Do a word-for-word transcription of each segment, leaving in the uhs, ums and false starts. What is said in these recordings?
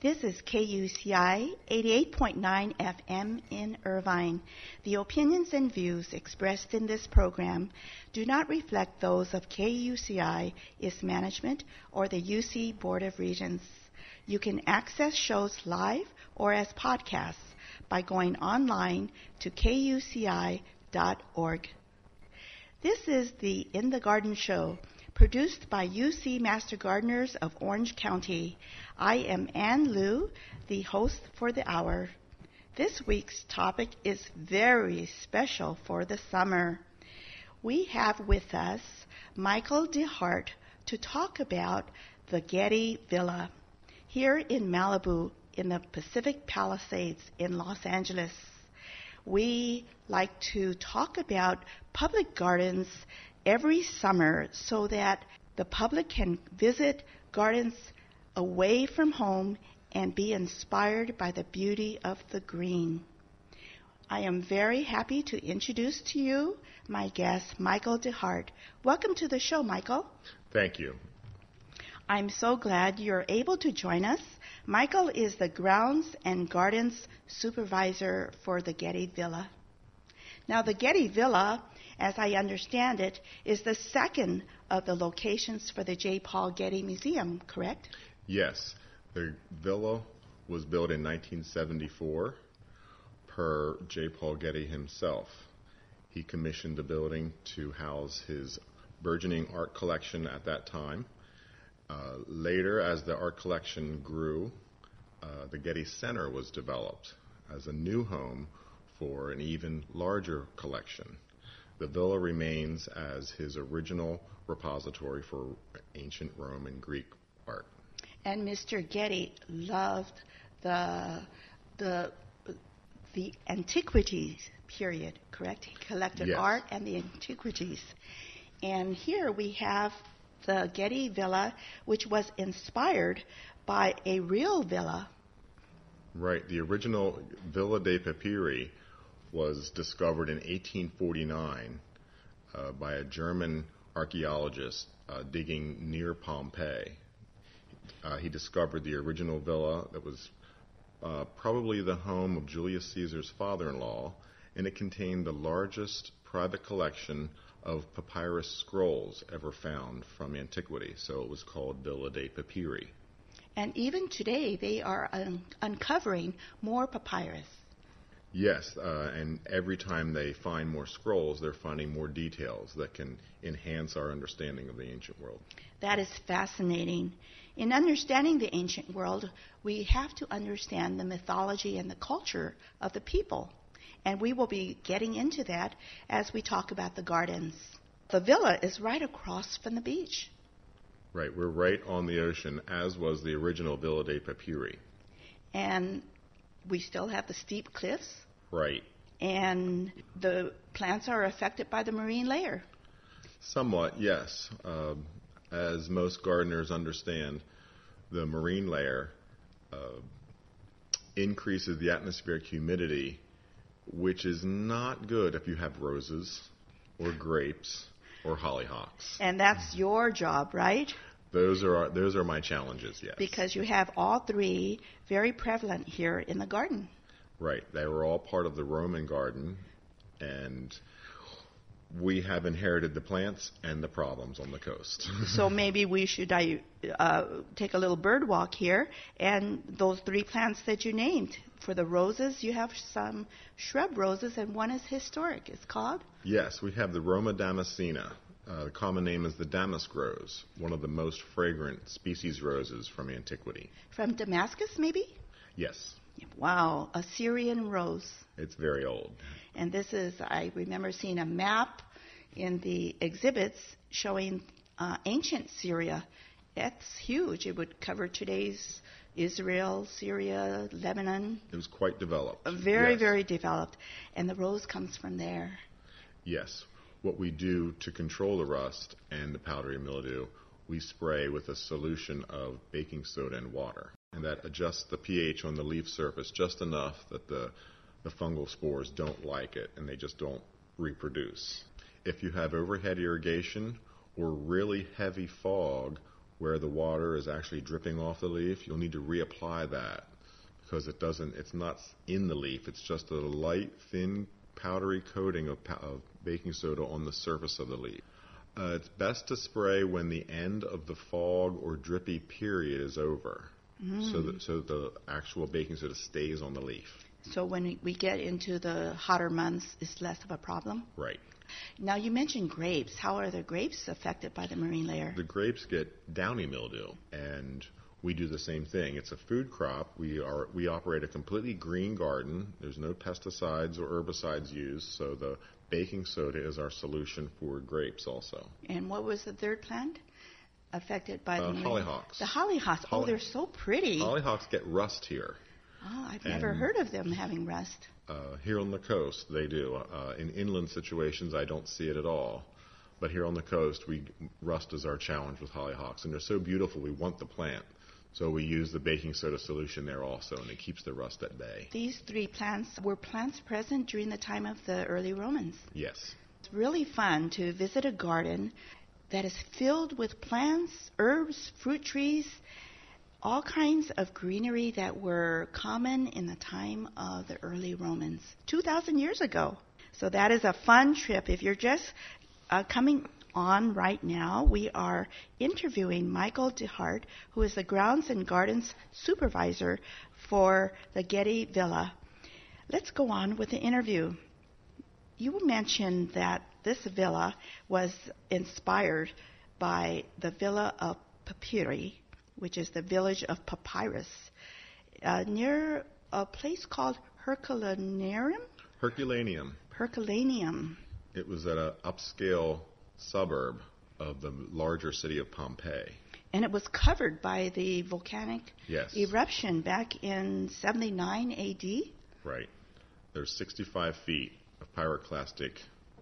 This is K U C I eighty-eight point nine F M in Irvine. The opinions and views expressed in this program do not reflect those of K U C I, its management, or the U C Board of Regents. You can access shows live or as podcasts by going online to K U C I dot org. This is the In the Garden Show, produced by U C Master Gardeners of Orange County. I am Ann Liu, the host for the hour. This week's topic is very special for the summer. We have with us Michael DeHart to talk about the Getty Villa here in Malibu in the Pacific Palisades in Los Angeles. We like to talk about public gardens every summer so that the public can visit gardens away from home and be inspired by the beauty of the green. I am very happy to introduce to you my guest, Michael DeHart. Welcome to the show, Michael. Thank you. I'm so glad you're able to join us. Michael is the Grounds and Gardens Supervisor for the Getty Villa. Now, the Getty Villa, as I understand it, is the second of the locations for the J. Paul Getty Museum, correct? Yes. The villa was built in nineteen seventy-four per J. Paul Getty himself. He commissioned the building to house his burgeoning art collection at that time. Uh, later, as the art collection grew, uh, the Getty Center was developed as a new home for an even larger collection. The villa remains as his original repository for ancient Rome and Greek art. And Mister Getty loved the the the antiquities period, correct? He collected yes. art and the antiquities. And here we have the Getty Villa, which was inspired by a real villa. Right. The original Villa dei Papiri was discovered in eighteen forty-nine uh, by a German archaeologist uh, digging near Pompeii. Uh, he discovered the original villa that was uh, probably the home of Julius Caesar's father-in-law, and it contained the largest private collection of papyrus scrolls ever found from antiquity. So it was called Villa dei Papiri. And even today, they are un- uncovering more papyrus. Yes, uh, and every time they find more scrolls, they're finding more details that can enhance our understanding of the ancient world. That is fascinating. In understanding the ancient world, we have to understand the mythology and the culture of the people. And we will be getting into that as we talk about the gardens. The villa is right across from the beach. Right, we're right on the ocean, as was the original Villa dei Papiri. And we still have the steep cliffs. Right. And the plants are affected by the marine layer. Somewhat, yes. Uh, as most gardeners understand, the marine layer uh, increases the atmospheric humidity, which is not good if you have roses or grapes or hollyhocks. And that's your job, right? Those are our, those are my challenges, yes. Because you have all three very prevalent here in the garden. Right. They were all part of the Roman garden, and we have inherited the plants and the problems on the coast. So maybe we should uh, take a little bird walk here, and those three plants that you named. For the roses, you have some shrub roses, and one is historic. It's called? Yes, we have the Roma damascena. Uh, the common name is the damask rose, one of the most fragrant species roses from antiquity. From Damascus, maybe? Yes. Wow, a Syrian rose. It's very old. And this is, I remember seeing a map in the exhibits showing uh, ancient Syria. That's huge. It would cover today's Israel, Syria, Lebanon. It was quite developed. Very, yes. very developed. And the rose comes from there. Yes. What we do to control the rust and the powdery mildew, we spray with a solution of baking soda and water. And that adjusts the pH on the leaf surface just enough that the, the fungal spores don't like it and they just don't reproduce. If you have overhead irrigation or really heavy fog where the water is actually dripping off the leaf, you'll need to reapply that because it doesn't, it's not in the leaf. It's just a light, thin, powdery coating of, of baking soda on the surface of the leaf. Uh, it's best to spray when the end of the fog or drippy period is over, mm. so that so the actual baking soda stays on the leaf. So when we get into the hotter months, it's less of a problem? Right. Now, you mentioned grapes. How are the grapes affected by the marine layer? The grapes get downy mildew, and we do the same thing. It's a food crop. We are we operate a completely green garden. There's no pesticides or herbicides used, so the baking soda is our solution for grapes also. And what was the third plant affected by uh, the marine? Hollyhocks. The hollyhocks. Holly- oh, they're so pretty. Hollyhocks get rust here. Oh, I've and never heard of them having rust. Uh, here on the coast, they do. Uh, in inland situations, I don't see it at all. But here on the coast, we rust is our challenge with hollyhocks. And they're so beautiful, we want the plant. So we use the baking soda solution there also, and it keeps the rust at bay. These three plants, were plants present during the time of the early Romans? Yes. It's really fun to visit a garden that is filled with plants, herbs, fruit trees, all kinds of greenery that were common in the time of the early Romans, two thousand years ago. So that is a fun trip. If you're just uh, coming on right now, we are interviewing Michael DeHart, who is the Grounds and Gardens Supervisor for the Getty Villa. Let's go on with the interview. You mentioned that this villa was inspired by the Villa of Papyri, which is the village of Papyrus, uh, near a place called Herculaneum? Herculaneum. Herculaneum. It was at an upscale suburb of the larger city of Pompeii. And it was covered by the volcanic yes. eruption back in seventy-nine A D? Right. There's sixty-five feet of pyroclastic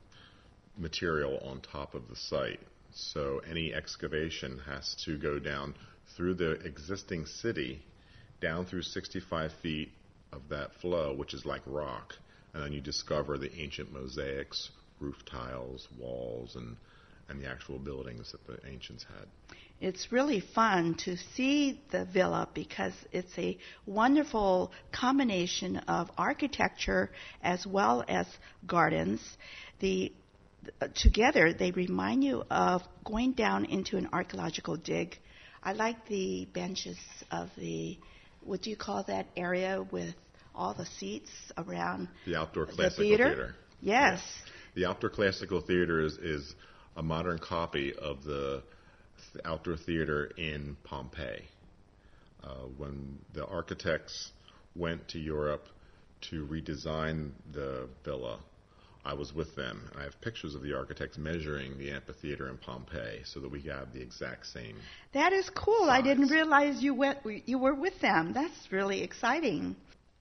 material on top of the site. So any excavation has to go down through the existing city, down through sixty-five feet of that flow, which is like rock. And then you discover the ancient mosaics, roof tiles, walls, and, and the actual buildings that the ancients had. It's really fun to see the villa because it's a wonderful combination of architecture as well as gardens. The uh, together, they remind you of going down into an archaeological dig. I like the benches of the, what do you call that area with all the seats around the outdoor the classical theater? theater. Yes. yes. The outdoor classical theater is, is a modern copy of the th- outdoor theater in Pompeii. Uh, when the architects went to Europe to redesign the villa, I was with them. I have pictures of the architects measuring the amphitheater in Pompeii so that we have the exact same. That is cool. size. I didn't realize you went. You were with them. That's really exciting.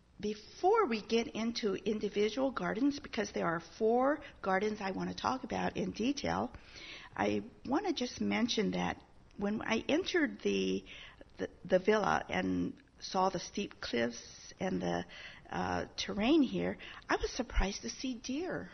Before we get into individual gardens, because there are four gardens I want to talk about in detail, I want to just mention that when I entered the the, the villa and saw the steep cliffs and the uh, terrain here, I was surprised to see deer.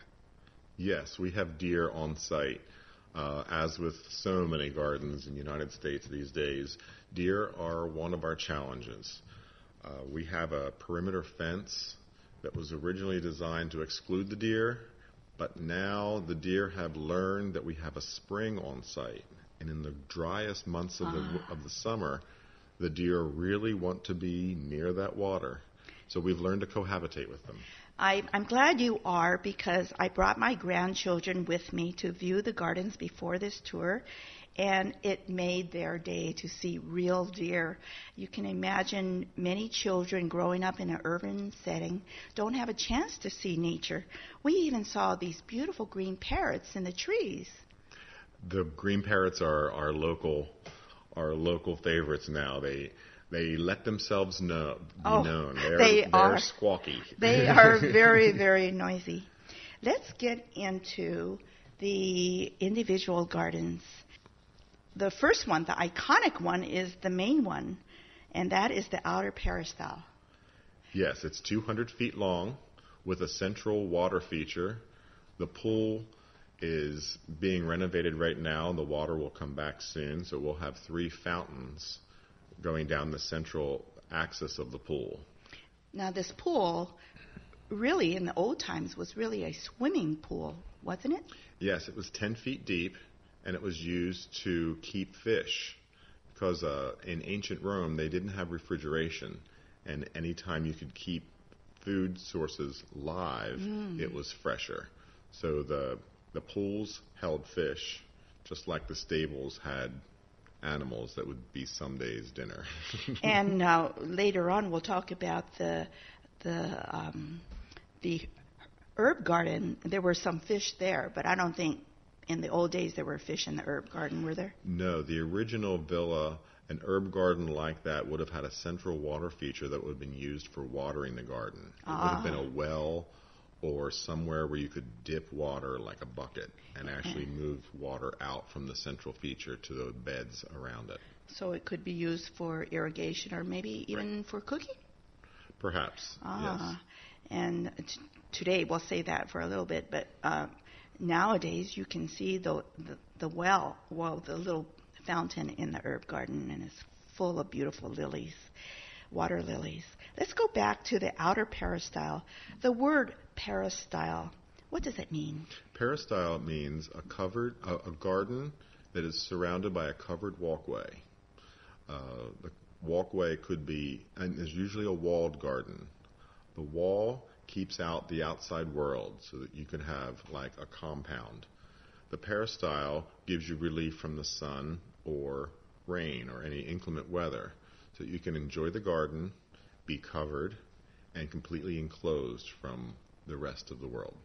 Yes, we have deer on site. Uh, as with so many gardens in the United States these days, deer are one of our challenges. Uh, we have a perimeter fence that was originally designed to exclude the deer, but now the deer have learned that we have a spring on site. And in the driest months of, ah. the, of the summer, the deer really want to be near that water. So we've learned to cohabitate with them. I, I'm glad you are, because I brought my grandchildren with me to view the gardens before this tour, and it made their day to see real deer. You can imagine many children growing up in an urban setting don't have a chance to see nature. We even saw these beautiful green parrots in the trees. The green parrots are our local, our local favorites now. They they let themselves know, be oh, known. They're, they they're are squawky. They are very, very noisy. Let's get into the individual gardens. The first one, the iconic one, is the main one, and that is the outer peristyle. Yes, it's two hundred feet long with a central water feature. The pool is being renovated right now. The water will come back soon, so we'll have three fountains going down the central axis of the pool. Now, this pool, really, in the old times, was really a swimming pool, wasn't it? Yes, it was ten feet deep, and it was used to keep fish. Because uh, in ancient Rome, they didn't have refrigeration, and anytime you could keep food sources live, mm. it was fresher. So the the pools held fish, just like the stables had animals that would be some days dinner. And uh, later on, we'll talk about the the um, the herb garden. There were some fish there, but I don't think in the old days there were fish in the herb garden, were there? No, the original villa, an herb garden like that would have had a central water feature that would have been used for watering the garden. It ah. would have been a well or somewhere where you could dip water like a bucket and actually move water out from the central feature to the beds around it. So it could be used for irrigation or maybe even right. for cooking? Perhaps, ah. yes. And t- today, we'll say that for a little bit, but uh, nowadays you can see the, the the well, well, the little fountain in the herb garden, and it's full of beautiful lilies, water lilies. Let's go back to the outer peristyle. The word peristyle, what does it mean? Peristyle means a covered, a, a garden that is surrounded by a covered walkway. Uh, the walkway could be, and there's usually a walled garden. The wall keeps out the outside world so that you can have like a compound. The peristyle gives you relief from the sun or rain or any inclement weather so that you can enjoy the garden, be covered, and completely enclosed from the rest of the world.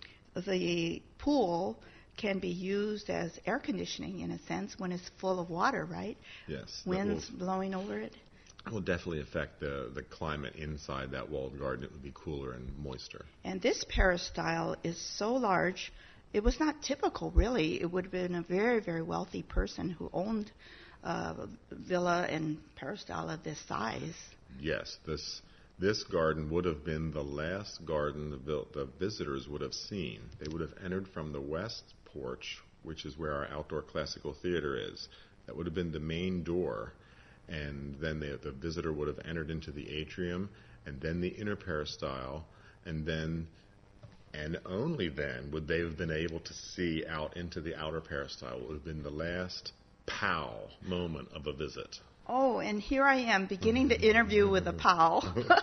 The pool can be used as air conditioning in a sense when it's full of water, right? Yes. Winds will, blowing over it. It will definitely affect the, the climate inside that walled garden. It would be cooler and moister. And this peristyle is so large, it was not typical, really. It would have been a very, very wealthy person who owned a villa and peristyle of this size. Yes, this this garden would have been the last garden the, the visitors would have seen. They would have entered from the west porch, which is where our outdoor classical theater is. That would have been the main door. And then the, the visitor would have entered into the atrium, and then the inner peristyle, and then, and only then, would they have been able to see out into the outer peristyle. It would have been the last pow moment of a visit. Oh, and here I am beginning the interview with a pow.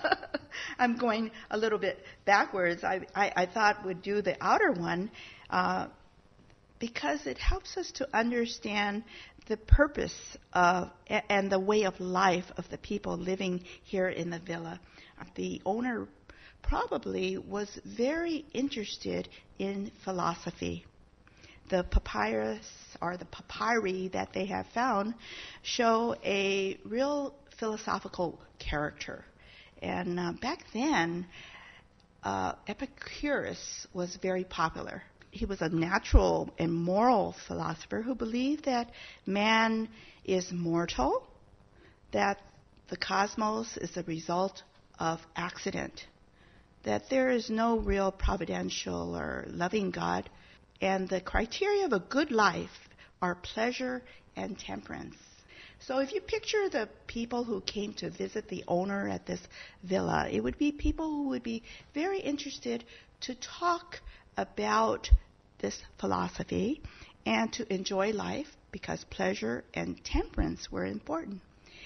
I'm going a little bit backwards. I, I, I thought we'd do the outer one uh, because it helps us to understand the purpose of and the way of life of the people living here in the villa. The owner probably was very interested in philosophy. The papyrus or the papyri that they have found show a real philosophical character. And uh, back then, uh, Epicurus was very popular. He was a natural and moral philosopher who believed that man is mortal, that the cosmos is a result of accident, that there is no real providential or loving God, and the criteria of a good life are pleasure and temperance. So if you picture the people who came to visit the owner at this villa, it would be people who would be very interested to talk about this philosophy and to enjoy life because pleasure and temperance were important.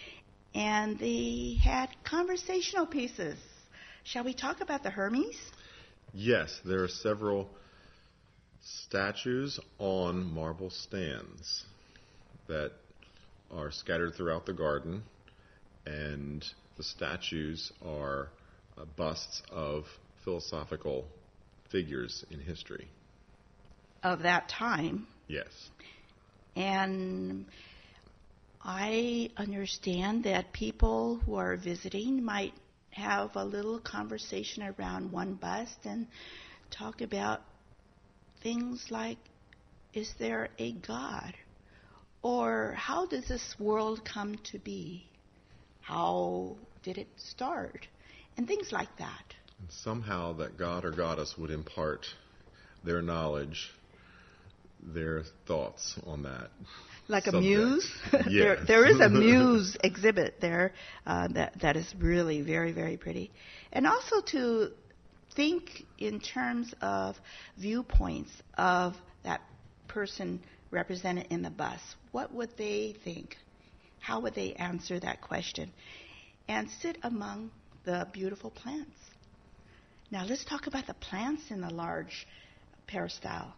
And they had conversational pieces. Shall we talk about the Hermes? Yes, there are several statues on marble stands that are scattered throughout the garden, and the statues are uh, busts of philosophical figures in history. Of that time. Yes. And I understand that people who are visiting might have a little conversation around one bust and talk about things like, is there a God? Or how does this world come to be? How did it start? And things like that. And somehow that God or goddess would impart their knowledge their thoughts on that. Like subject. a muse? Yes. there, there is a muse exhibit there uh, that, that is really very, very pretty. And also to think in terms of viewpoints of that person represented in the bus. What would they think? How would they answer that question? And sit among the beautiful plants. Now let's talk about the plants in the large peristyle.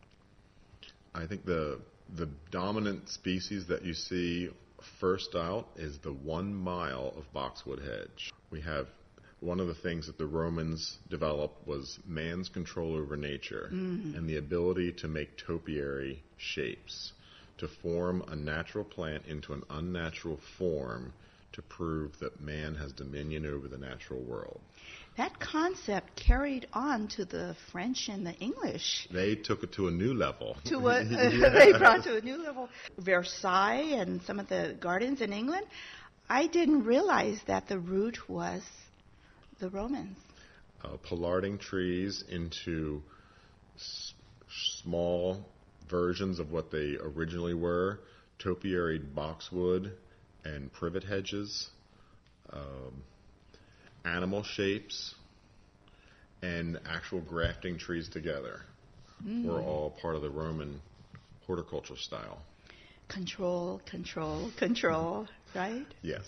I think the the dominant species that you see first out is the one mile of boxwood hedge. We have one of the things that the Romans developed was man's control over nature mm-hmm. and the ability to make topiary shapes, to form a natural plant into an unnatural form to prove that man has dominion over the natural world. That concept carried on to the French and the English. They took it to a new level. To what yes. They brought to a new level. Versailles and some of the gardens in England, I didn't realize that the root was the Romans. Uh, pollarding trees into s- small versions of what they originally were, topiaried boxwood and privet hedges, um, animal shapes, and actual grafting trees together mm. were all part of the Roman horticulture style. Control, control, control, right? Yes.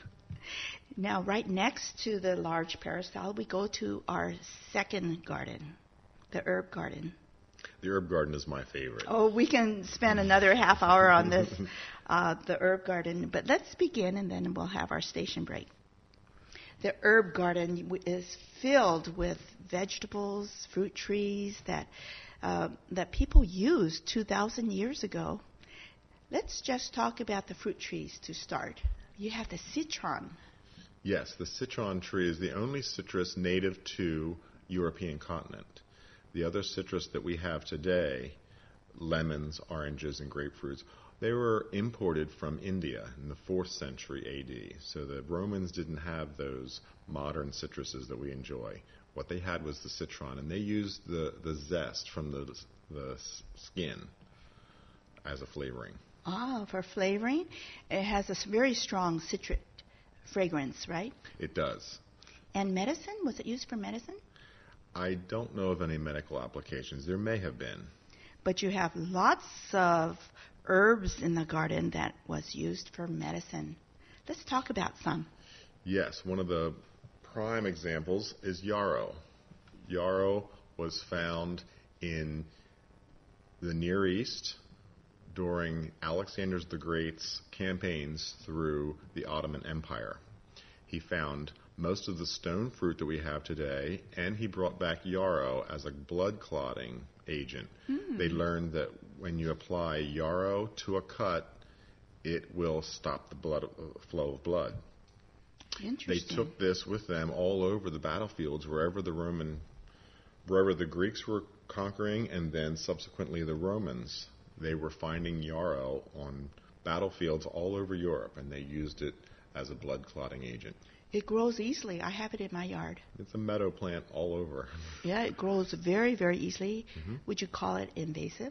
Now, right next to the large peristyle, we go to our second garden, the herb garden. The herb garden is my favorite. Oh, we can spend another half hour on this, uh, the herb garden. But let's begin, and then we'll have our station break. The herb garden is filled with vegetables, fruit trees that uh, that people used two thousand years ago. Let's just talk about the fruit trees to start. You have the citron. Yes, the citron tree is the only citrus native to European continent. The other citrus that we have today, lemons, oranges, and grapefruits, they were imported from India in the fourth century A D. So the Romans didn't have those modern citruses that we enjoy. What they had was the citron, and they used the, the zest from the, the skin as a flavoring. Ah, for flavoring. It has a very strong citric fragrance, right? It does. And medicine? Was it used for medicine? I don't know of any medical applications. There may have been. But you have lots of herbs in the garden that was used for medicine. Let's talk about some. Yes, one of the prime examples is yarrow. Yarrow was found in the Near East during Alexander the Great's campaigns through the Ottoman Empire. He found most of the stone fruit that we have today, and he brought back yarrow as a blood clotting agent. Mm. They learned that when you apply yarrow to a cut, it will stop the blood uh, flow of blood. Interesting. They took this with them all over the battlefields, wherever the Roman, wherever the Greeks were conquering, and then subsequently the Romans. They were finding yarrow on battlefields all over Europe, and they used it as a blood clotting agent. It grows easily. I have it in my yard. It's a meadow plant all over. Yeah, it grows very, very easily. Mm-hmm. Would you call it invasive?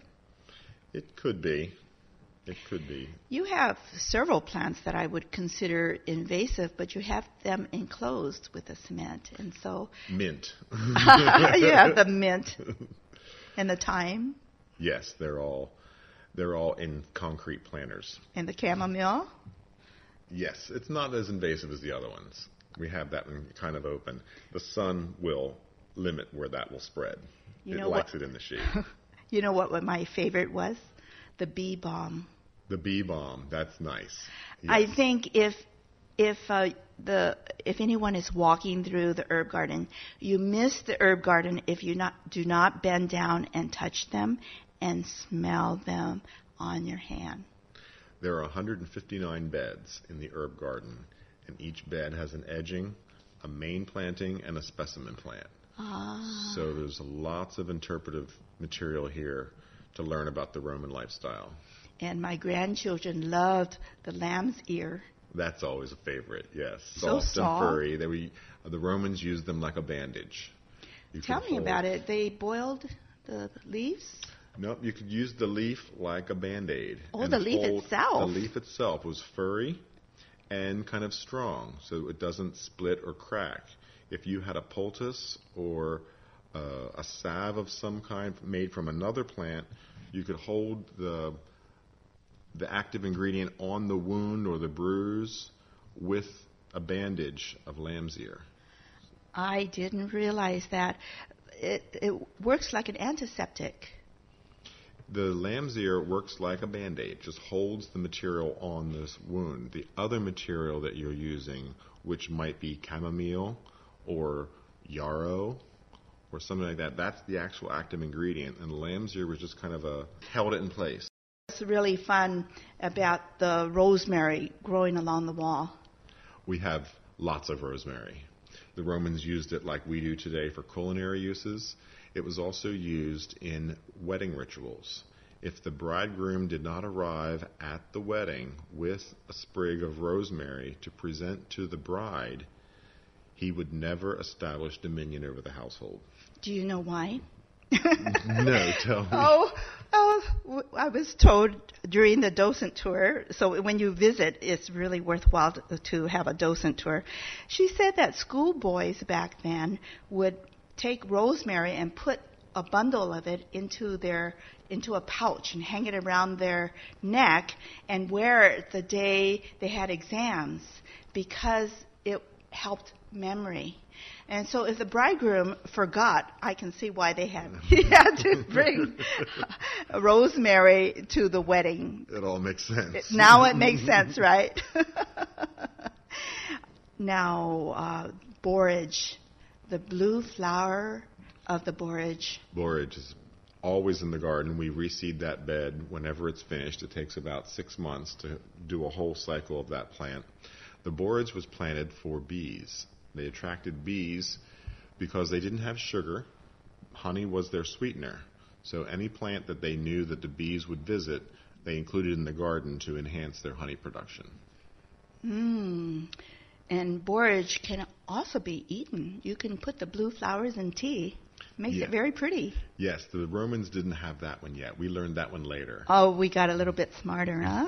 It could be. It could be. You have several plants that I would consider invasive, but you have them enclosed with a cement, and so... Mint. Yeah, the mint. And the thyme. Yes, they're all, they're all in concrete planters. And the chamomile? Yes, it's not as invasive as the other ones. We have that one kind of open. The sun will limit where that will spread. You it know likes what? it in the shade. You know what, what my favorite was? The bee balm. The bee balm, that's nice. Yes. I think if if uh, the if anyone is walking through the herb garden, you miss the herb garden if you not do not bend down and touch them and smell them on your hand. There are one hundred fifty-nine beds in the herb garden, and each bed has an edging, a main planting, and a specimen plant. Ah. So there's lots of interpretive material here to learn about the Roman lifestyle. And my grandchildren loved the lamb's ear. That's always a favorite, yes. So soft, soft. and furry. They, we, the Romans used them like a bandage. You Tell me hold. about it. They boiled the leaves? Nope, you could use the leaf like a Band-Aid. Oh, and the leaf hold- itself. The leaf itself was furry and kind of strong, so it doesn't split or crack. If you had a poultice or uh, a salve of some kind made from another plant, you could hold the the active ingredient on the wound or the bruise with a bandage of lamb's ear. I didn't realize that. It, it works like an antiseptic. The lamb's ear works like a Band-Aid, just holds the material on this wound. The other material that you're using, which might be chamomile or yarrow or something like that, that's the actual active ingredient, and the lamb's ear was just kind of a held it in place. What's really fun about the rosemary growing along the wall? We have lots of rosemary. The Romans used it like we do today for culinary uses. It was also used in wedding rituals. If the bridegroom did not arrive at the wedding with a sprig of rosemary to present to the bride, he would never establish dominion over the household. Do you know why? No, tell me. Oh, oh, w- I was told during the docent tour, so when you visit, it's really worthwhile to, to have a docent tour. She said that schoolboys back then would take rosemary and put a bundle of it into their into a pouch and hang it around their neck and wear it the day they had exams because it helped memory. And so if the bridegroom forgot, I can see why they had he had to bring rosemary to the wedding. It all makes sense. Now it makes sense, right? Now, uh, borage, the blue flower of the borage. Borage is always in the garden. We reseed that bed whenever it's finished. It takes about six months to do a whole cycle of that plant. The borage was planted for bees. They attracted bees because they didn't have sugar. Honey was their sweetener. So any plant that they knew that the bees would visit, they included in the garden to enhance their honey production. Mm. And borage can also be eaten. You can put the blue flowers in tea. Makes Yeah. it very pretty. Yes, the Romans didn't have that one yet. We learned that one later. Oh, we got a little bit smarter, huh?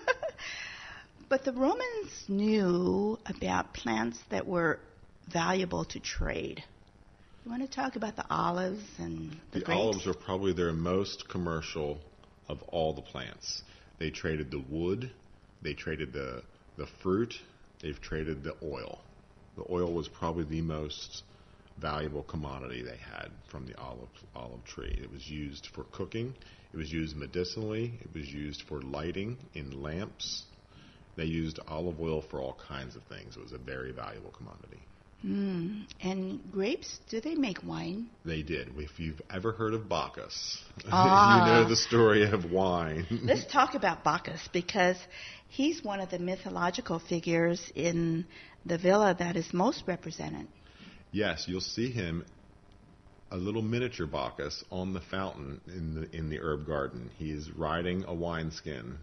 But the Romans knew about plants that were valuable to trade. You want to talk about the olives and the, The grapes? olives are probably their most commercial of all the plants. They traded the wood, they traded the the fruit, they've traded the oil. The oil was probably the most valuable commodity they had from the olive olive tree. It was used for cooking, it was used medicinally, it was used for lighting in lamps. They used olive oil for all kinds of things. It was a very valuable commodity. Mm. And grapes, do they make wine? They did. If you've ever heard of Bacchus, Ah. you know the story of wine. Let's talk about Bacchus because he's one of the mythological figures in the villa that is most represented. Yes, you'll see him, a little miniature Bacchus, on the fountain in the in the herb garden. He is riding a wineskin.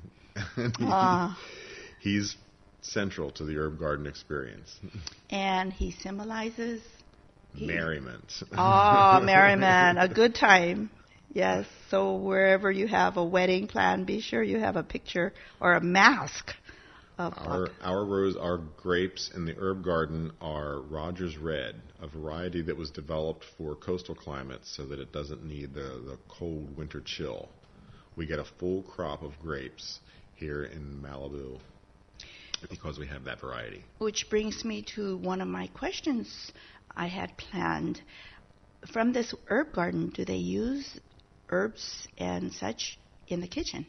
Ah. He's central to the herb garden experience. And he symbolizes he- Merriment. Oh, merriment, a good time. Yes, so wherever you have a wedding plan, be sure you have a picture or a mask of Our Bacchus. our rose, our grapes in the herb garden are Rogers Red, a variety that was developed for coastal climates so that it doesn't need the, the cold winter chill. We get a full crop of grapes here in Malibu because we have that variety. Which brings me to one of my questions I had planned. From this herb garden, do they use herbs and such in the kitchen?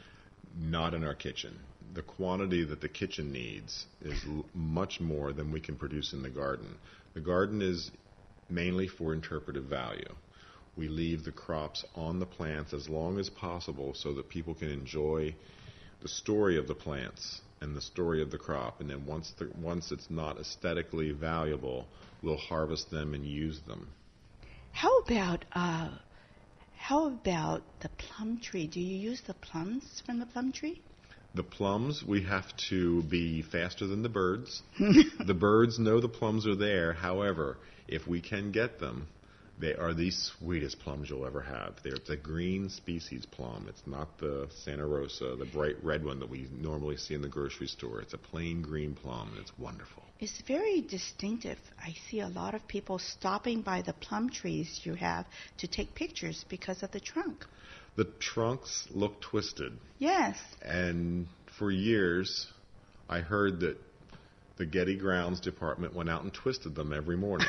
Not in our kitchen. The quantity that the kitchen needs is l- much more than we can produce in the garden. The garden is mainly for interpretive value. We leave the crops on the plants as long as possible so that people can enjoy the story of the plants and the story of the crop. And then once the, once it's not aesthetically valuable, we'll harvest them and use them. How about uh, how about the plum tree? Do you use the plums from the plum tree? The plums, we have to be faster than the birds. The birds know the plums are there. However, if we can get them, They are the sweetest plums you'll ever have. They're, it's a green species plum. It's not the Santa Rosa, the bright red one that we normally see in the grocery store. It's a plain green plum, and it's wonderful. It's very distinctive. I see a lot of people stopping by the plum trees you have to take pictures because of the trunk. The trunks look twisted. Yes. And for years, I heard that the Getty Grounds Department went out and twisted them every morning.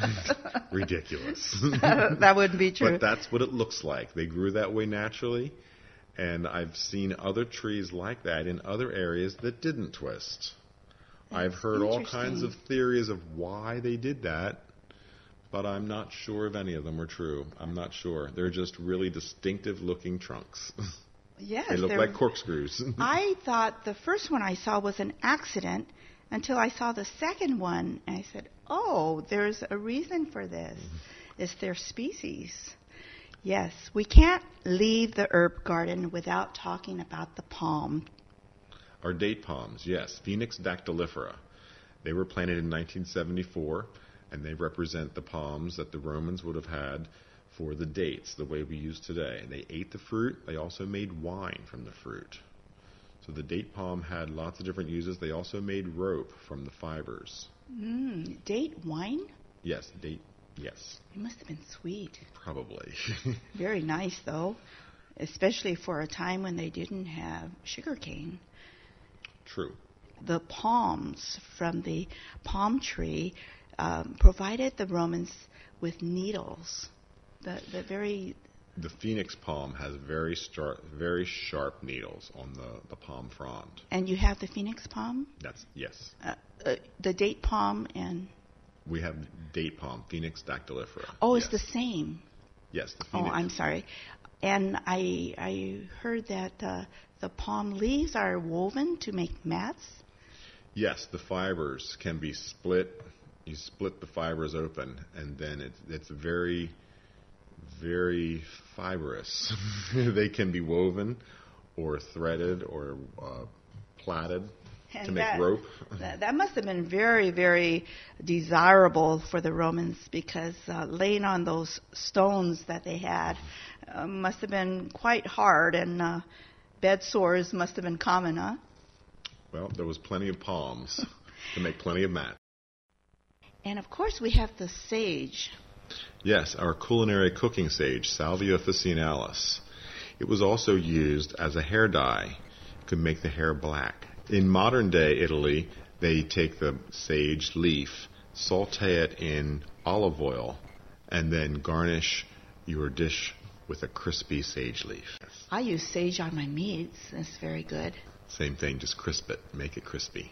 Ridiculous. That wouldn't be true. But that's what it looks like. They grew that way naturally, and I've seen other trees like that in other areas that didn't twist. That's I've heard all kinds of theories of why they did that, but I'm not sure if any of them are true. I'm not sure. They're just really distinctive-looking trunks. Yes. They look like corkscrews. I thought the first one I saw was an accident, until I saw the second one, and I said, oh, there's a reason for this. It's their species. Yes, we can't leave the herb garden without talking about the palm. Our date palms, yes, Phoenix dactylifera. They were planted in nineteen seventy-four, and they represent the palms that the Romans would have had for the dates, the way we use today. They ate the fruit. They also made wine from the fruit. So the date palm had lots of different uses. They also made rope from the fibers. Mm, date wine? Yes, date, yes. It must have been sweet. Probably. Very nice, though, especially for a time when they didn't have sugar cane. True. The palms from the palm tree um, provided the Romans with needles. The, the very... The phoenix palm has very star- very sharp needles on the, the palm frond. And you have the phoenix palm? That's yes. Uh, uh, the date palm and... We have date palm, Phoenix dactylifera. Oh, yes. It's the same. Yes, the phoenix. Oh, I'm sorry. And I I heard that uh, the palm leaves are woven to make mats. Yes, the fibers can be split. You split the fibers open, and then it's it's very... very fibrous. They can be woven or threaded or uh, plaited and to make that, rope. That, that must have been very, very desirable for the Romans, because uh, laying on those stones that they had uh, must have been quite hard, and uh, bed sores must have been common, huh? Well, there was plenty of palms to make plenty of mats. And of course we have the sage. Yes, our culinary cooking sage, Salvia officinalis. It was also used as a hair dye. It could make the hair black. In modern-day Italy, they take the sage leaf, saute it in olive oil, and then garnish your dish with a crispy sage leaf. I use sage on my meats. It's very good. Same thing, just crisp it, make it crispy.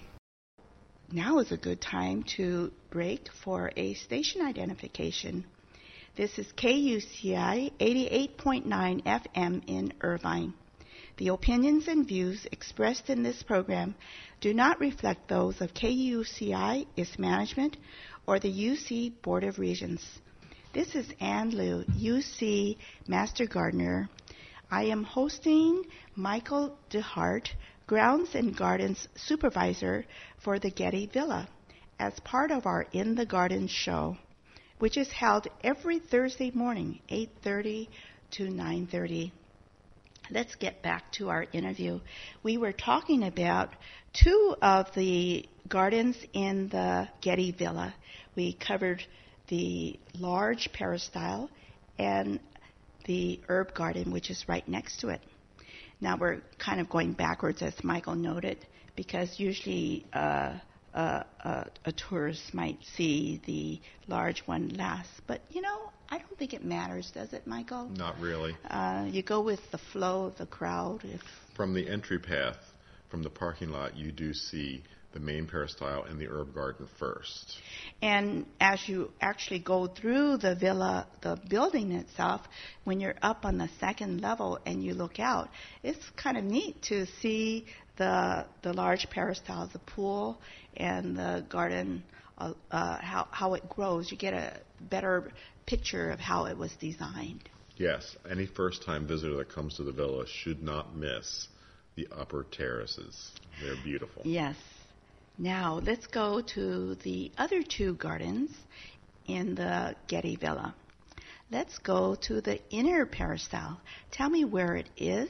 Now is a good time to break for a station identification. This is K U C I eighty-eight point nine F M in Irvine. The opinions and views expressed in this program do not reflect those of K U C I, its management, or the U C Board of Regents. This is Ann Liu, U C Master Gardener. I am hosting Michael DeHart, Grounds and Gardens Supervisor for the Getty Villa, as part of our In the Garden show, which is held every Thursday morning, eight thirty to nine thirty. Let's get back to our interview. We were talking about two of the gardens in the Getty Villa. We covered the large peristyle and the herb garden, which is right next to it. Now we're kind of going backwards, as Michael noted, because usually uh, uh, uh, a tourist might see the large one last. But, you know, I don't think it matters, does it, Michael? Not really. Uh, you go with the flow of the crowd. If From the entry path, from the parking lot, you do see the main peristyle and the herb garden first. And as you actually go through the villa, the building itself, when you're up on the second level and you look out, it's kind of neat to see the the large peristyle, the pool, and the garden, uh, uh, how, how it grows. You get a better picture of how it was designed. Yes, any first-time visitor that comes to the villa should not miss the upper terraces. They're beautiful. Yes. Now, let's go to the other two gardens in the Getty Villa. let's go to the inner peristyle. Tell me where it is,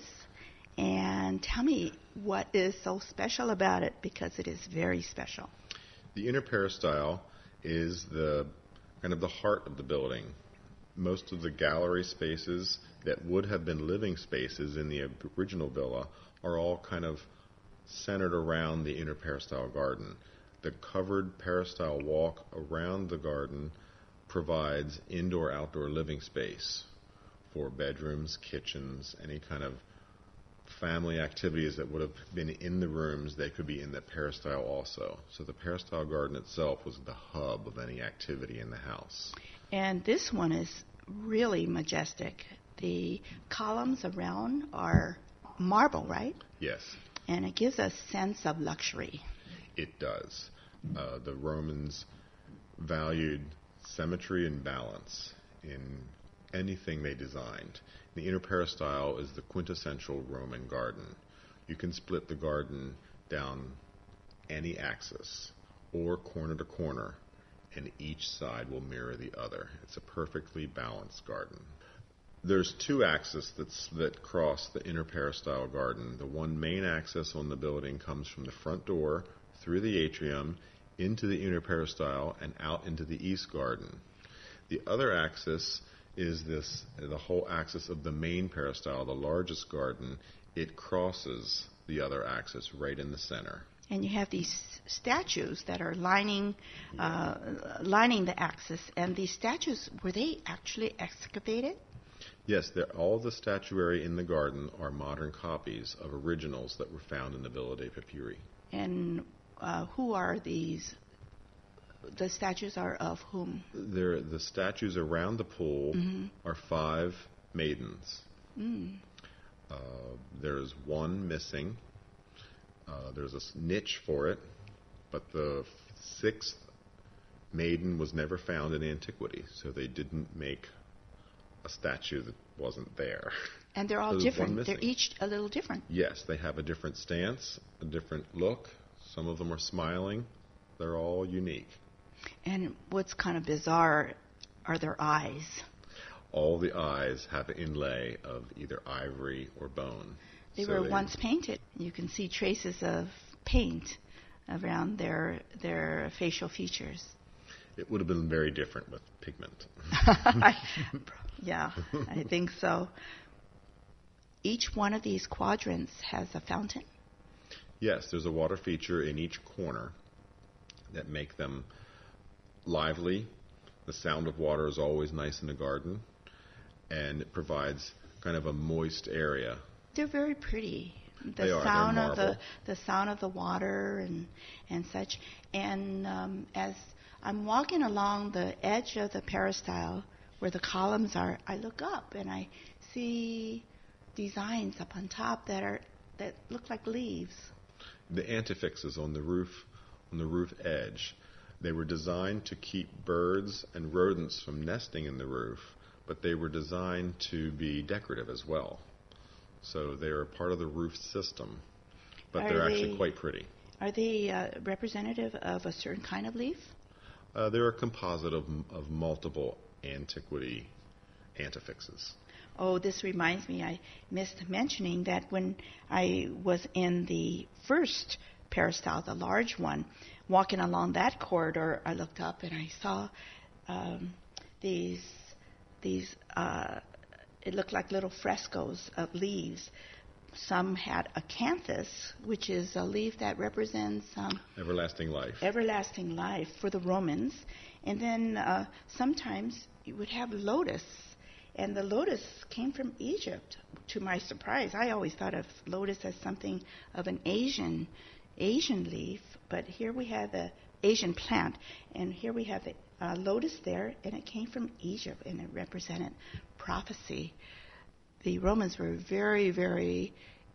and tell me what is so special about it, because it is very special. The inner peristyle is the kind of the heart of the building. Most of the gallery spaces that would have been living spaces in the original villa are all kind of centered around the inner peristyle garden. The covered peristyle walk around the garden provides indoor-outdoor living space for bedrooms, kitchens, any kind of family activities that would have been in the rooms. They could be in the peristyle also. So the peristyle garden itself was the hub of any activity in the house. And this one is really majestic. The columns around are marble, right? Yes. And it gives a sense of luxury. It does. Uh, the Romans valued symmetry and balance in anything they designed. The inner peristyle is the quintessential Roman garden. You can split the garden down any axis or corner to corner, and each side will mirror the other. It's a perfectly balanced garden. There's two axes that's, that cross the inner peristyle garden. The one main axis on the building comes from the front door through the atrium into the inner peristyle and out into the east garden. The other axis is this the whole axis of the main peristyle, the largest garden. It crosses the other axis right in the center. And you have these statues that are lining uh, lining the axis. And these statues, were they actually excavated? Yes, all the statuary in the garden are modern copies of originals that were found in the Villa dei Papyri. And uh, who are these? The statues are of whom? They're, the statues around the pool mm-hmm. are five maidens. Mm. Uh, there's one missing. Uh, there's a niche for it, but the sixth maiden was never found in antiquity, so they didn't make a statue that wasn't there. And they're all so different. They're each a little different. Yes, they have a different stance, a different look. Some of them are smiling. They're all unique. And what's kind of bizarre are their eyes. All the eyes have an inlay of either ivory or bone. They so were they once painted. You can see traces of paint around their their facial features. It would have been very different with pigment. Yeah, I think so. Each one of these quadrants has a fountain? Yes, there's a water feature in each corner that make them lively. The sound of water is always nice in the garden, and it provides kind of a moist area. They're very pretty. The they are. sound They're of the marble. the sound of the water and and such. And um, as I'm walking along the edge of the peristyle where the columns are, I look up and I see designs up on top that are that look like leaves. The antefixes on the roof, on the roof edge, they were designed to keep birds and rodents from nesting in the roof, but they were designed to be decorative as well. So they are part of the roof system, but are they're they, actually quite pretty. Are they uh, representative of a certain kind of leaf? Uh, they're a composite of, of multiple antiquity antefixes. Oh, this reminds me, I missed mentioning that when I was in the first peristyle, the large one, walking along that corridor, I looked up and I saw um, these, these uh, it looked like little frescoes of leaves. Some had acanthus, which is a leaf that represents um, everlasting life. Everlasting life for the Romans. And then uh, sometimes you would have lotus. And the lotus came from Egypt, to my surprise. I always thought of lotus as something of an Asian Asian leaf, but here we have the Asian plant, and here we have the uh, lotus there, and it came from Egypt, and it represented prophecy. The Romans were very, very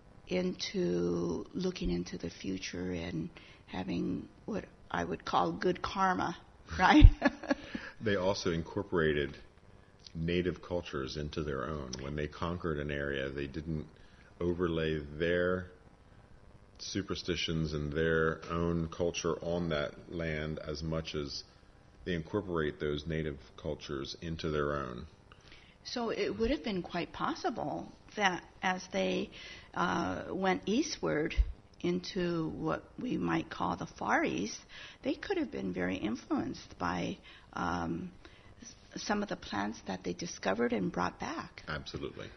into looking into the future and having what I would call good karma, right? They also incorporated native cultures into their own. When they conquered an area, they didn't overlay their superstitions and their own culture on that land as much as they incorporate those native cultures into their own. So it would have been quite possible that as they uh, went eastward into what we might call the Far East, they could have been very influenced by um, s- some of the plants that they discovered and brought back. Absolutely.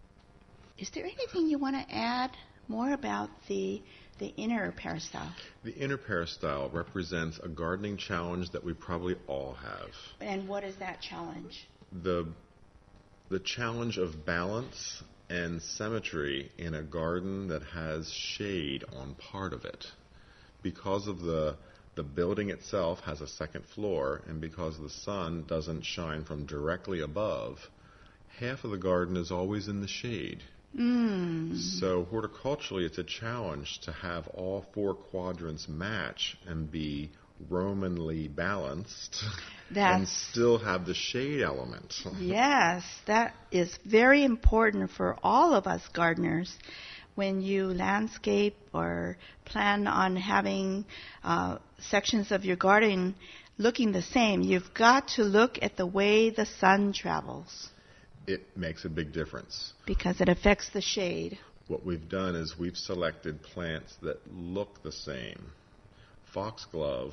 Is there anything you want to add more about the the inner peristyle? The inner peristyle represents a gardening challenge that we probably all have. And what is that challenge? The the challenge of balance and symmetry in a garden that has shade on part of it. Because of the the building itself has a second floor, and because the sun doesn't shine from directly above, half of the garden is always in the shade. Mm. So horticulturally, it's a challenge to have all four quadrants match and be Romanly balanced That's, and still have the shade element. Yes, that is very important for all of us gardeners. When you landscape or plan on having uh, sections of your garden looking the same, you've got to look at the way the sun travels. It makes a big difference. Because it affects the shade. What we've done is we've selected plants that look the same. Foxglove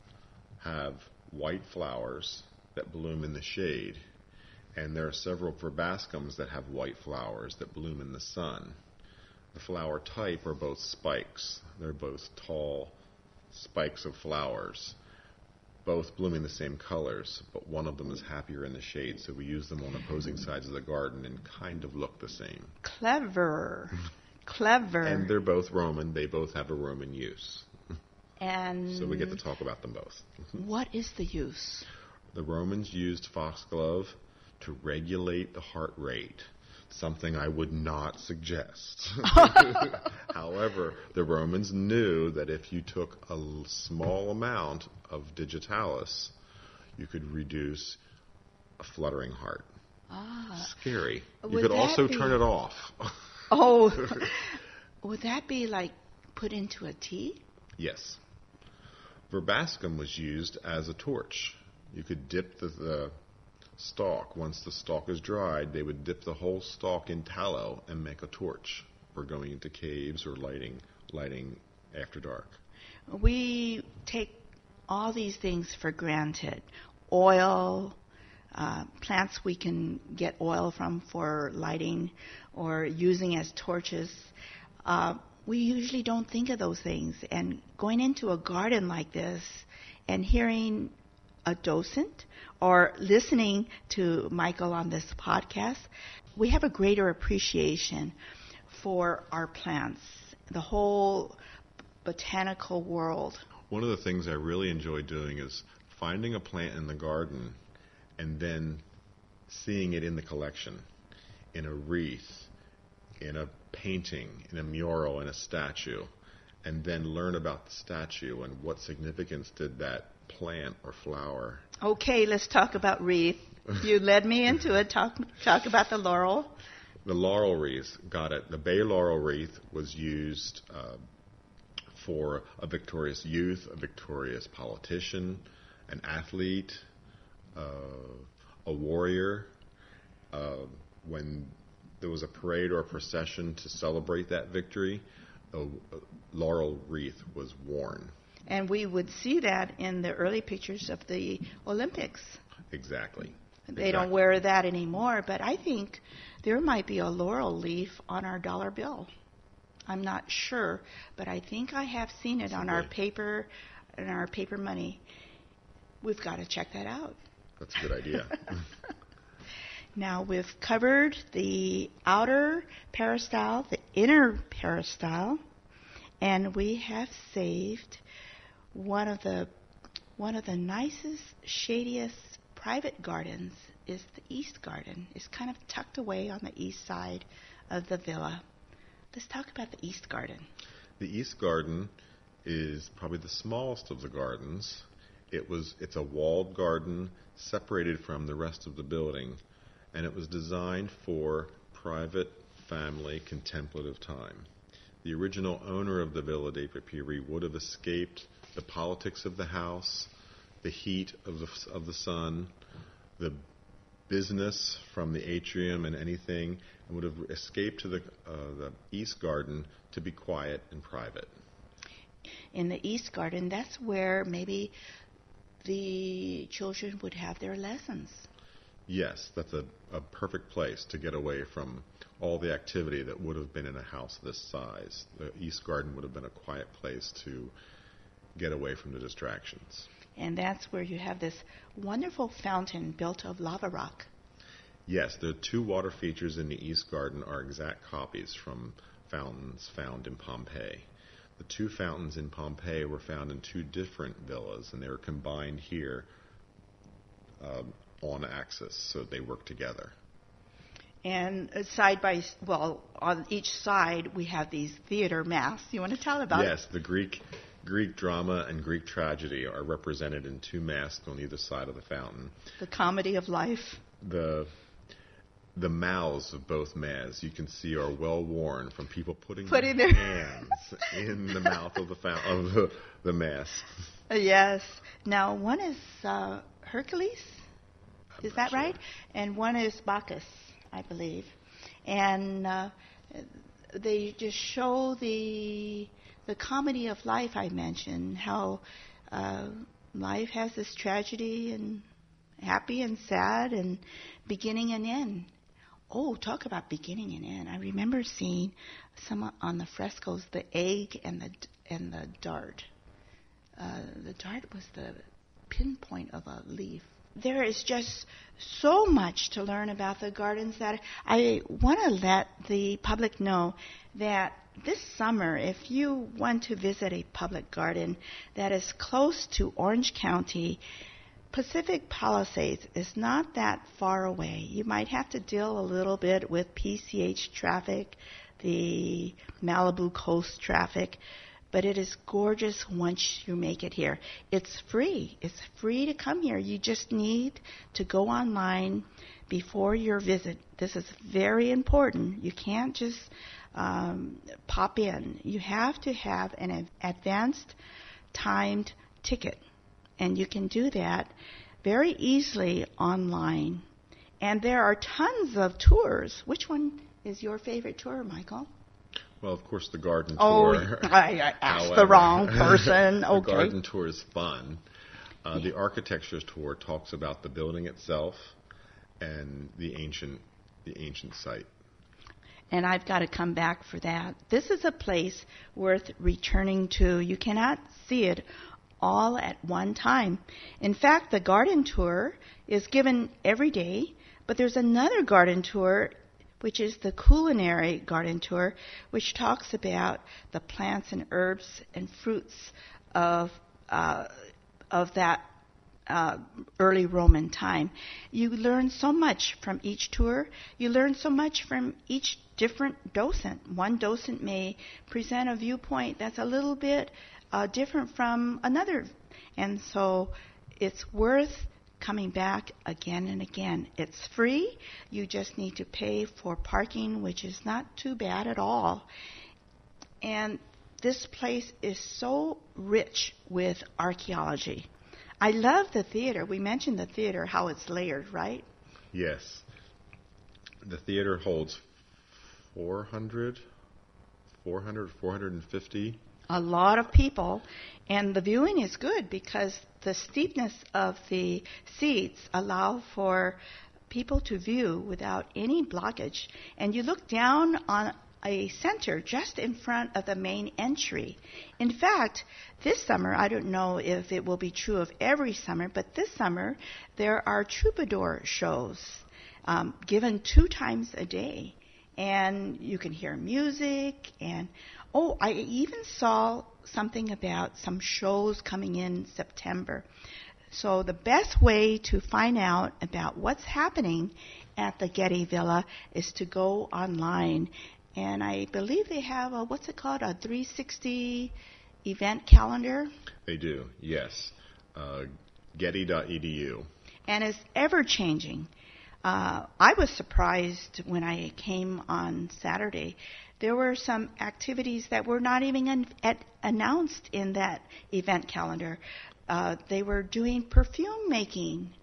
have white flowers that bloom in the shade, and there are several verbascums that have white flowers that bloom in the sun. The flower type are both spikes. They're both tall spikes of flowers, both blooming the same colors, but one of them is happier in the shade, so we use them on opposing sides of the garden and kind of look the same. Clever. Clever. And they're both Roman. They both have a Roman use. And so we get to talk about them both. What is the use? The Romans used foxglove to regulate the heart rate, something I would not suggest. However, the Romans knew that if you took a small amount of digitalis, you could reduce a fluttering heart. Ah. Scary. You Would could that also be- turn it off. Oh, would that be like put into a tea? Yes. Verbascum was used as a torch. You could dip the, the stalk. Once the stalk is dried, they would dip the whole stalk in tallow and make a torch for going into caves or lighting lighting after dark. We take all these things for granted. Oil, uh, plants we can get oil from for lighting or using as torches. Uh, we usually don't think of those things. And going into a garden like this and hearing a docent or listening to Michael on this podcast, we have a greater appreciation for our plants, the whole botanical world. One of the things I really enjoy doing is finding a plant in the garden and then seeing it in the collection, in a wreath, in a painting, in a mural, in a statue, and then learn about the statue and what significance did that plant or flower. Okay, let's talk about wreath. You led me into it. Talk, talk about the laurel. The laurel wreath, got it. The bay laurel wreath was used uh, for a victorious youth, a victorious politician, an athlete, uh, a warrior. Uh, when there was a parade or a procession to celebrate that victory, a, a laurel wreath was worn. And we would see that in the early pictures of the Olympics. Exactly. They exactly. don't wear that anymore, but I think there might be a laurel leaf on our dollar bill. I'm not sure, but I think I have seen it on our paper, on our paper money. We've got to check that out. That's a good idea. Now we've covered the outer peristyle, the inner peristyle, and we have saved one of the one of the nicest, shadiest private gardens is the east garden. It's kind of tucked away on the east side of the villa. Let's talk about the east garden. The east garden is probably the smallest of the gardens. It was it's a walled garden separated from the rest of the building, and it was designed for private, family, contemplative time. The original owner of the Villa de Pipiri would have escaped the politics of the house, the heat of the of the sun, the business from the atrium and anything, and would have escaped to the, uh, the East Garden to be quiet and private. In the East Garden, that's where maybe the children would have their lessons. Yes, that's a, a perfect place to get away from all the activity that would have been in a house this size. The East Garden would have been a quiet place to get away from the distractions. And that's where you have this wonderful fountain built of lava rock. Yes, the two water features in the East Garden are exact copies from fountains found in Pompeii. The two fountains in Pompeii were found in two different villas, and they were combined here uh, on axis, so they work together. And side by, well, on each side we have these theater masks. You want to tell about yes, it? Yes, the Greek Greek drama and Greek tragedy are represented in two masks on either side of the fountain. The comedy of life. The the mouths of both masks you can see are well worn from people putting, putting their, their hands in the mouth of the fountain, of the, the mask. Yes. Now one is uh, Hercules. I'm Is that sure. right? And one is Bacchus, I believe. And uh, they just show the the comedy of life I mentioned, how uh, life has this tragedy and happy and sad and beginning and end. Oh, talk about beginning and end. I remember seeing some on the frescoes, the egg and the and the dart. Uh, the dart was the pinpoint of a leaf. There is just so much to learn about the gardens that I want to let the public know that this summer, if you want to visit a public garden that is close to Orange County, Pacific Palisades is not that far away. You might have to deal a little bit with P C H traffic, the Malibu Coast traffic, but it is gorgeous once you make it here. It's free. It's free to come here. You just need to go online before your visit. This is very important. You can't just um, pop in. You have to have an advanced timed ticket. And you can do that very easily online. And there are tons of tours. Which one is your favorite tour, Michael? Well, of course, the garden oh, tour. Oh, I, I asked However, the wrong person. the Okay. garden tour is fun. Uh, yeah. The architecture tour talks about the building itself and the ancient, the ancient site. And I've got to come back for that. This is a place worth returning to. You cannot see it all at one time. In fact, the garden tour is given every day, but there's another garden tour, which is the culinary garden tour, which talks about the plants and herbs and fruits of uh, of that uh, early Roman time. You learn so much from each tour. You learn so much from each different docent. One docent may present a viewpoint that's a little bit uh, different from another, and so it's worth coming back again and again. It's free. You just need to pay for parking, which is not too bad at all. And this place is so rich with archaeology. I love the theater. We mentioned the theater, how it's layered, right? Yes. The theater holds four hundred, four hundred, four hundred fifty. A lot of people, and the viewing is good because the steepness of the seats allow for people to view without any blockage. And you look down on a center just in front of the main entry. In fact, this summer, I don't know if it will be true of every summer, but this summer there are troubadour shows um, given two times a day. And you can hear music, and oh, I even saw something about some shows coming in September. So the best way to find out about what's happening at the Getty Villa is to go online. And I believe they have a, what's it called, a three sixty event calendar? They do, yes. Uh, getty dot e d u. And it's ever-changing. Uh, I was surprised when I came on Saturday. There were some activities that were not even an, at, announced in that event calendar. Uh, they were doing perfume making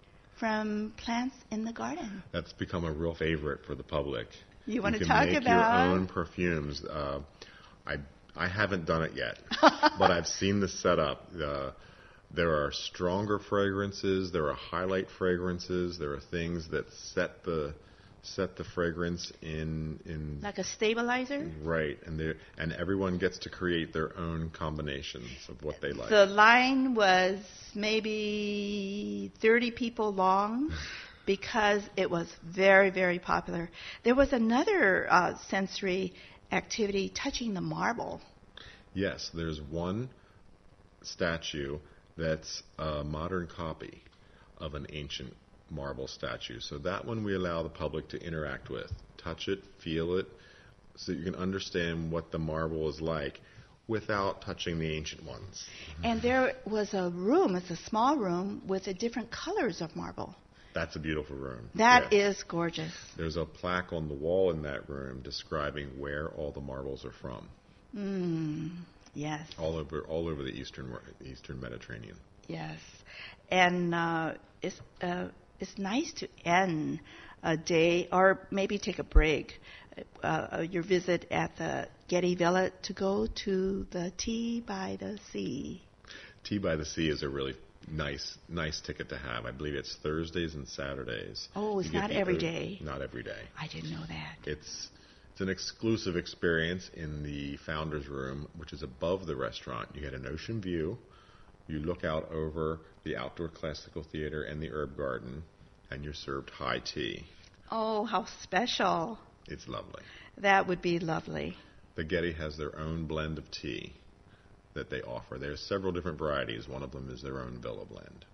from plants in the garden? That's become a real favorite for the public. You want you to can talk make about your own perfumes. Uh, I I haven't done it yet, but I've seen the setup. Uh, there are stronger fragrances. There are highlight fragrances. There are things that set the set the fragrance in in like a stabilizer? Right, and they and everyone gets to create their own combinations of what they like. The line was maybe thirty people long because it was very, very popular. There was another uh, sensory activity touching the marble. Yes, there's one statue that's a modern copy of an ancient marble statue. So that one we allow the public to interact with, touch it, feel it, so you can understand what the marble is like without touching the ancient ones. And there was a room, it's a small room, with the different colors of marble. That's a beautiful room. That yes. is gorgeous. There's a plaque on the wall in that room describing where all the marbles are from. Mm, yes. All over, all over the eastern eastern Mediterranean. Yes, and uh, it's uh, it's nice to end a day or maybe take a break. Uh, your visit at the Getty Villa to go to the Tea by the Sea. Tea by the Sea is a really nice nice ticket to have. I believe it's Thursdays and Saturdays. Oh, it's not every day. Not every day. I didn't know that. It's it's an exclusive experience in the Founders Room, which is above the restaurant. You get an ocean view. You look out over the outdoor classical theater and the herb garden, and you're served high tea. Oh, how special. It's lovely. That would be lovely. The Getty has their own blend of tea that they offer. There's several different varieties. One of them is their own Villa blend.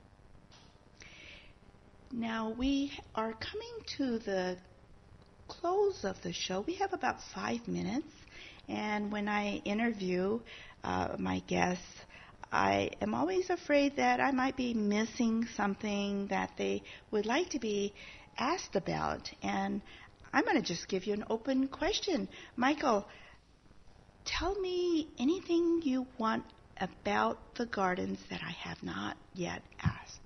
Now, we are coming to the close of the show. We have about five minutes. And when I interview uh, my guests, I am always afraid that I might be missing something that they would like to be asked about. And I'm going to just give you an open question. Michael, tell me anything you want about the gardens that I have not yet asked.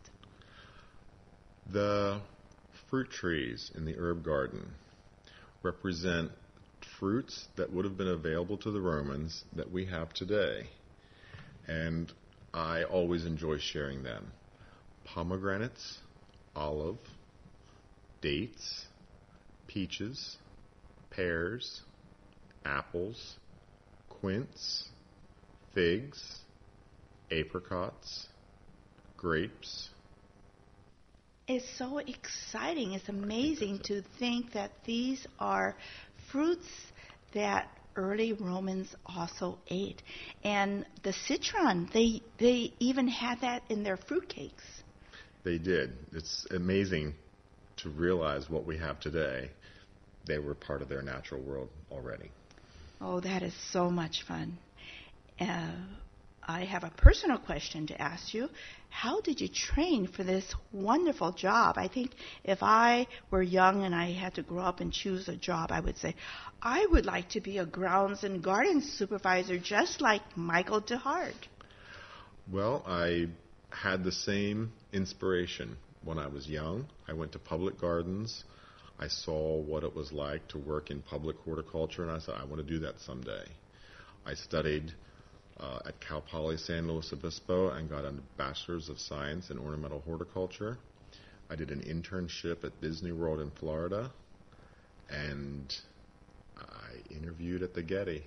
The fruit trees in the herb garden represent fruits that would have been available to the Romans that we have today. And I always enjoy sharing them. Pomegranates, olive, dates, peaches, pears, apples, quince, figs, apricots, grapes. It's so exciting. It's amazing to think that these are fruits that early Romans also ate. And the citron, they they even had that in their fruitcakes. They did. It's amazing to realize what we have today. They were part of their natural world already. Oh, that is so much fun. Uh, I have a personal question to ask you. How did you train for this wonderful job? I think if I were young and I had to grow up and choose a job, I would say, I would like to be a grounds and gardens supervisor just like Michael DeHart. Well, I had the same inspiration. When I was young, I went to public gardens. I saw what it was like to work in public horticulture, and I said, I want to do that someday. I studied uh, at Cal Poly San Luis Obispo and got a Bachelor's of Science in Ornamental Horticulture. I did an internship at Disney World in Florida, and I interviewed at the Getty.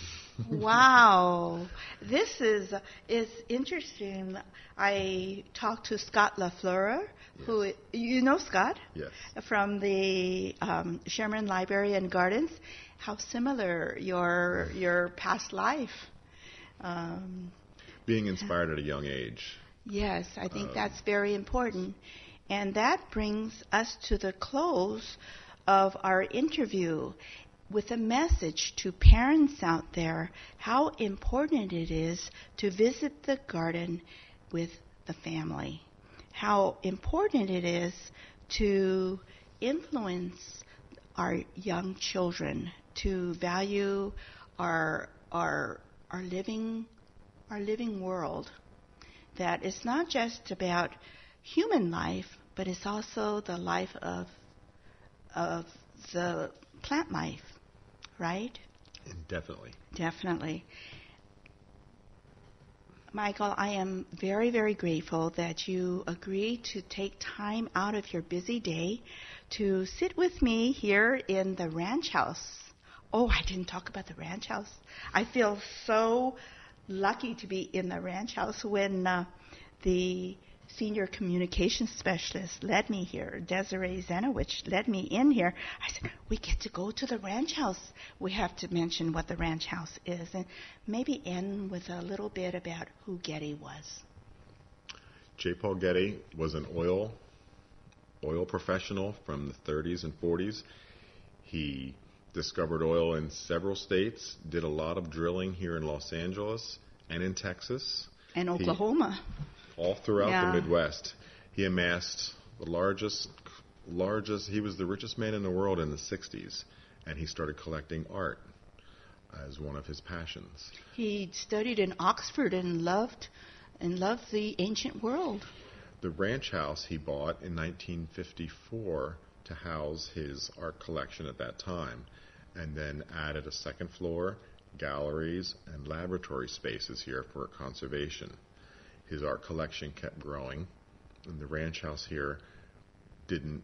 Wow, this is is interesting. I talked to Scott LaFleur, yes. who you know Scott, yes, from the um, Sherman Library and Gardens. How similar your your past life. Um, Being inspired at a young age. Yes, I think um, that's very important, and that brings us to the close of our interview, with a message to parents out there how important it is to visit the garden with the family, how important it is to influence our young children to value our our our living our living world, that it's not just about human life, but it's also the life of of the plant life, right? Definitely. Definitely. Michael, I am very, very grateful that you agreed to take time out of your busy day to sit with me here in the ranch house. Oh, I didn't talk about the ranch house. I feel so lucky to be in the ranch house when uh, the senior communications specialist led me here, Desiree Zenowich, led me in here. I said, we get to go to the ranch house. We have to mention what the ranch house is and maybe end with a little bit about who Getty was. J. Paul Getty was an oil oil professional from the thirties and forties. He discovered oil in several states, did a lot of drilling here in Los Angeles and in Texas. And Oklahoma. He, all throughout yeah. the Midwest. He amassed the largest, largest, he was the richest man in the world in the sixties, and he started collecting art as one of his passions. He studied in Oxford and loved, and loved the ancient world. The ranch house he bought in nineteen fifty-four to house his art collection at that time, and then added a second floor, galleries, and laboratory spaces here for conservation. His art collection kept growing, and the ranch house here didn't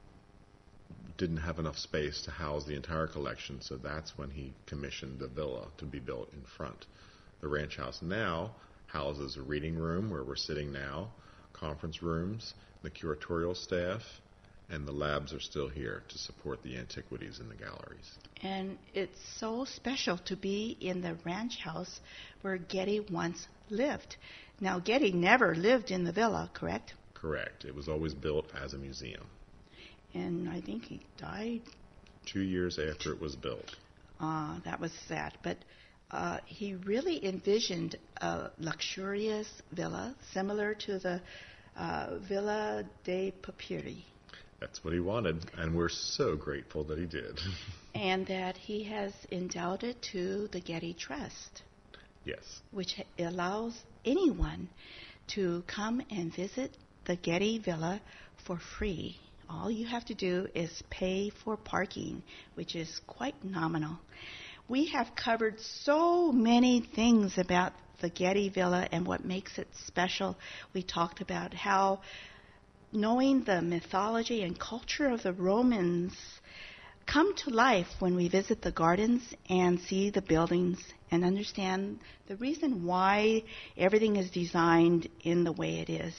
didn't have enough space to house the entire collection, so that's when he commissioned the villa to be built in front. The ranch house now houses a reading room where we're sitting now, conference rooms, the curatorial staff, and the labs are still here to support the antiquities in the galleries. And it's so special to be in the ranch house where Getty once lived. Now, Getty never lived in the villa, correct? Correct. It was always built as a museum. And I think he died two years after it was built. Uh, that was sad. But uh, he really envisioned a luxurious villa similar to the uh, Villa dei Papiri. That's what he wanted, and we're so grateful that he did. And that he has endowed it to the Getty Trust. Yes. Which allows anyone to come and visit the Getty Villa for free. All you have to do is pay for parking, which is quite nominal. We have covered so many things about the Getty Villa and what makes it special. We talked about how knowing the mythology and culture of the Romans come to life when we visit the gardens and see the buildings and understand the reason why everything is designed in the way it is.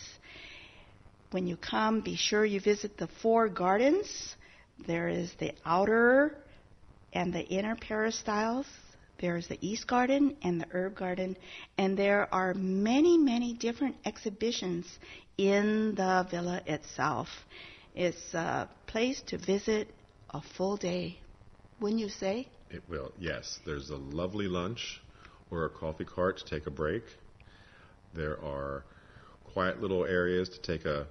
When you come, be sure you visit the four gardens. There is the outer and the inner peristyles. There's the East Garden and the Herb Garden. And there are many, many different exhibitions in the villa itself. It's a place to visit a full day, wouldn't you say? It will, yes. There's a lovely lunch or a coffee cart to take a break. There are quiet little areas to take a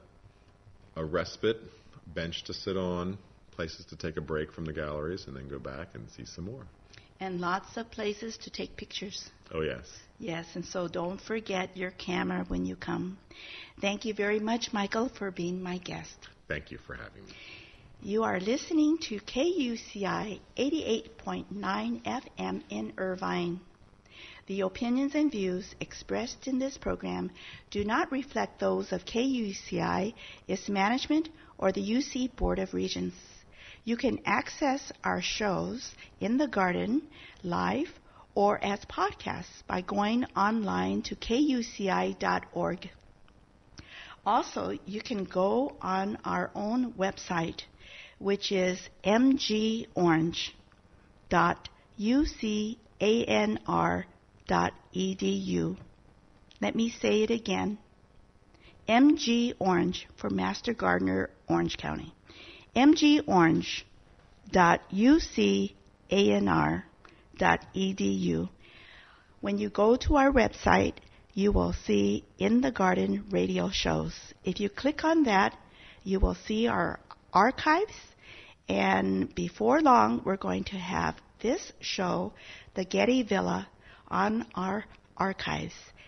a respite, bench to sit on, places to take a break from the galleries, and then go back and see some more. And lots of places to take pictures. Oh, yes. Yes, and so don't forget your camera when you come. Thank you very much, Michael, for being my guest. Thank you for having me. You are listening to K U C I eighty-eight point nine F M in Irvine. The opinions and views expressed in this program do not reflect those of K U C I, its management, or the U C Board of Regents. You can access our shows in the garden, live, or as podcasts by going online to K U C I dot org. Also, you can go on our own website, which is m g orange dot u c a n r dot e d u. Let me say it again. M G Orange for Master Gardener, Orange County. m g orange dot u c a n r dot e d u. When you go to our website, you will see In the Garden radio shows. If you click on that, you will see our archives, and before long, we're going to have this show, The Getty Villa, on our archives.